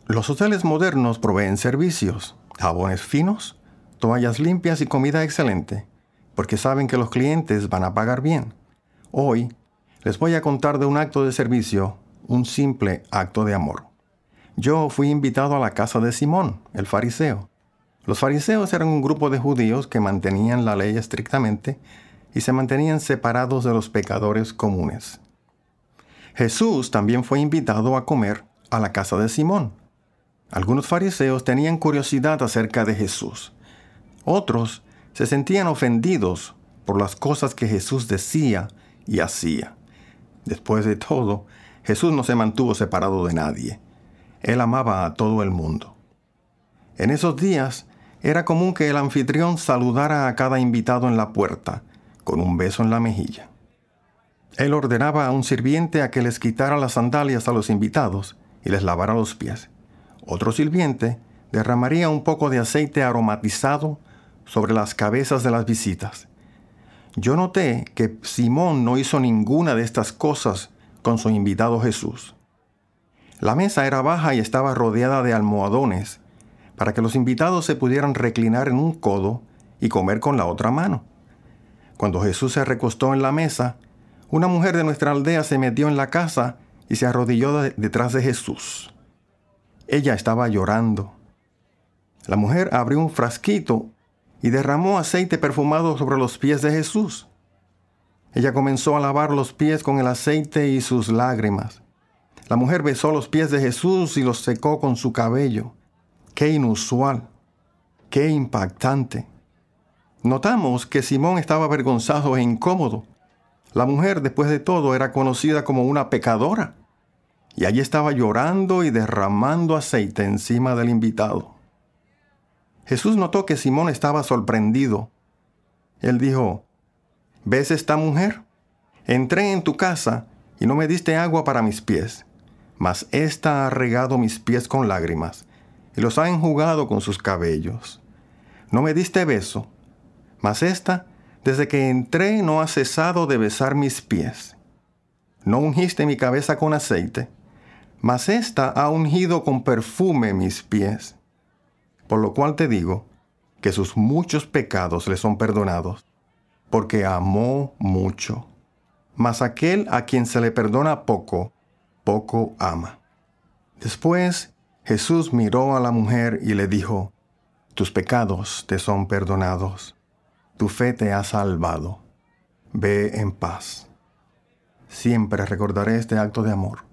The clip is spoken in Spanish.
Los hoteles modernos proveen servicios, jabones finos, toallas limpias y comida excelente, porque saben que los clientes van a pagar bien. Hoy les voy a contar de un acto de servicio, un simple acto de amor. Yo fui invitado a la casa de Simón, el fariseo. Los fariseos eran un grupo de judíos que mantenían la ley estrictamente y se mantenían separados de los pecadores comunes. Jesús también fue invitado a comer a la casa de Simón. Algunos fariseos tenían curiosidad acerca de Jesús. Otros se sentían ofendidos por las cosas que Jesús decía y hacía. Después de todo, Jesús no se mantuvo separado de nadie. Él amaba a todo el mundo. En esos días, era común que el anfitrión saludara a cada invitado en la puerta, con un beso en la mejilla. Él ordenaba a un sirviente a que les quitara las sandalias a los invitados y les lavara los pies. Otro sirviente derramaría un poco de aceite aromatizado sobre las cabezas de las visitas. Yo noté que Simón no hizo ninguna de estas cosas con su invitado Jesús. La mesa era baja y estaba rodeada de almohadones para que los invitados se pudieran reclinar en un codo y comer con la otra mano. Cuando Jesús se recostó en la mesa, una mujer de nuestra aldea se metió en la casa y se arrodilló detrás de Jesús. Ella estaba llorando. La mujer abrió un frasquito y derramó aceite perfumado sobre los pies de Jesús. Ella comenzó a lavar los pies con el aceite y sus lágrimas. La mujer besó los pies de Jesús y los secó con su cabello. ¡Qué inusual! ¡Qué impactante! Notamos que Simón estaba avergonzado e incómodo. La mujer, después de todo, era conocida como una pecadora. Y allí estaba llorando y derramando aceite encima del invitado. Jesús notó que Simón estaba sorprendido. Él dijo: ¿ves esta mujer? Entré en tu casa y no me diste agua para mis pies, mas ésta ha regado mis pies con lágrimas y los ha enjugado con sus cabellos. No me diste beso, mas ésta, desde que entré, no ha cesado de besar mis pies. No ungiste mi cabeza con aceite, mas ésta ha ungido con perfume mis pies. Por lo cual te digo que sus muchos pecados le son perdonados, porque amó mucho. Mas aquel a quien se le perdona poco, poco ama. Después Jesús miró a la mujer y le dijo: tus pecados te son perdonados. Tu fe te ha salvado. Ve en paz. Siempre recordaré este acto de amor.